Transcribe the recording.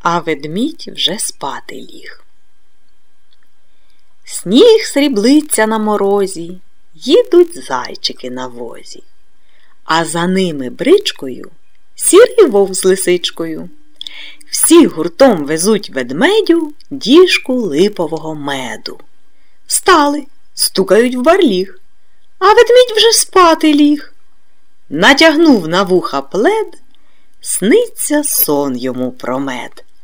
а ведмідь вже спати ліг. Сніг сріблиться на морозі, їдуть зайчики на возі, а за ними бричкою сірий вовк з лисичкою. Всі гуртом везуть ведмедю діжку липового меду. Стали, стукають в барліг, а ведмідь вже спати ліг. Натягнув на вуха плед, сниться сон йому про мед.